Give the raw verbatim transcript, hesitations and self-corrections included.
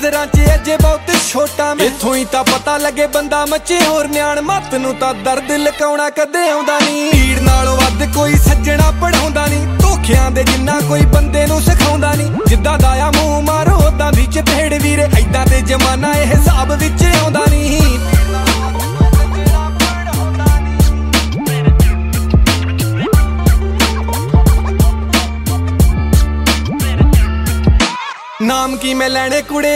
नजरां च अजे बहुत छोटा मैं इत्थों ही तां पता लगे बंदा मचे होर न्याण मत नूं तां दर्द लकाउणा कदे आउंदा नहीं भीड़ नालों वध कोई सज्जणा पढ़ाउंदा नहीं धोखियां दे जिन्ना कोई बंदे नूं सिखाउंदा नहीं जिद्दां दा आ मूंह मारो उदां दी चपेड़ वीरे ऐदां दे जमाना इह हिसाब विच आउंदा नहीं नाम की मैं लैने कुड़े